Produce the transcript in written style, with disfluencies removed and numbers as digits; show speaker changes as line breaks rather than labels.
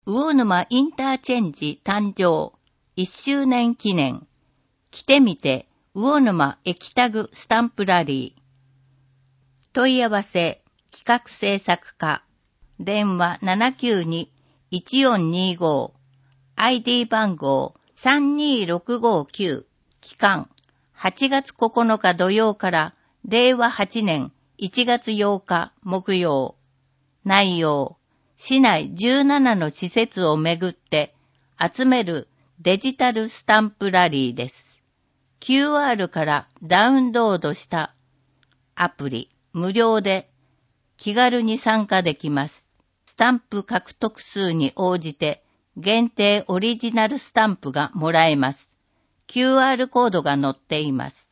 魚沼インターチェンジ誕生1周年記念。来てみて魚沼駅タグスタンプラリー。問い合わせ企画制作課。電話792-1425。ID 番号32659。期間8月9日土曜から令和8年1月8日木曜。内容、市内17の施設をめぐって集めるデジタルスタンプラリーです。QR からダウンロードしたアプリ無料で気軽に参加できます。スタンプ獲得数に応じて限定オリジナルスタンプがもらえます。QR コードが載っています。